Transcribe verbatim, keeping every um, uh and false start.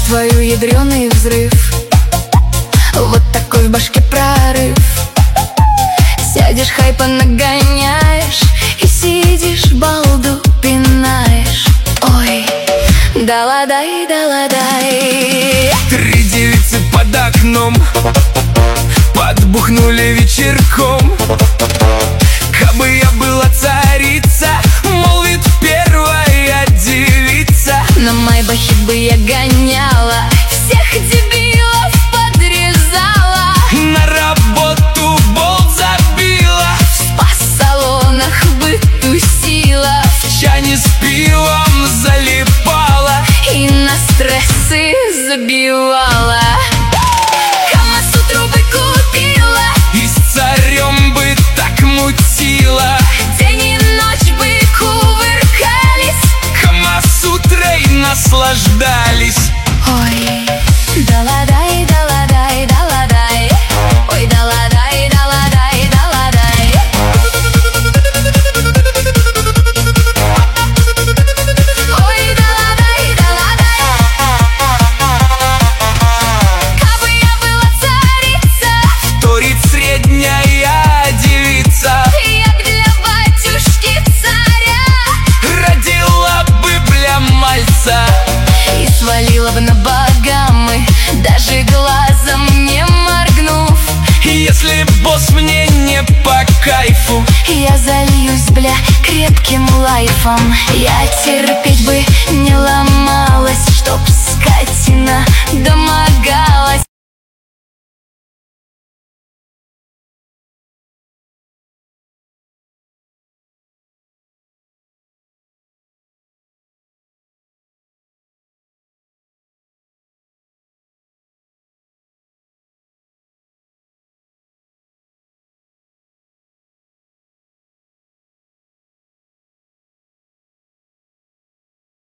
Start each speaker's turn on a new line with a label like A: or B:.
A: твою ядреный взрыв. Вот такой в башке прорыв. Сядешь, хайпа нагоняешь и сидишь, балду пинаешь. Ой, да-ладай, да-ладай.
B: Три девицы под окном подбухнули вечерком. Кабы я была царица, молвит первая девица.
A: На майбахе бы я гоняла, всех дебилов подрезала,
B: на работу болт забила,
A: в спа-салонах бы тусила,
B: в чане с пивом залипала
A: и на стрессы забивала. Камасутру бы купила
B: и с царем бы так мутила.
A: День и ночь бы кувыркались,
B: Камасутрой наслаждались.
A: Ой, да-ладай, да-ладай, да-ладай. Ой, да-ладай, да-ладай, да-ладай. Ой, да-ладай, да-ладай. Кабы я была царица,
B: Вторит средняя девица,
A: я б для батюшки царя
B: родила бы бля мальца
A: и свалила бы на Багамы, даже глазом не моргнув.
B: если босс мне не по кайфу.
A: Я зальюсь, бля, крепким лайфом, я терпеть бы не ломала.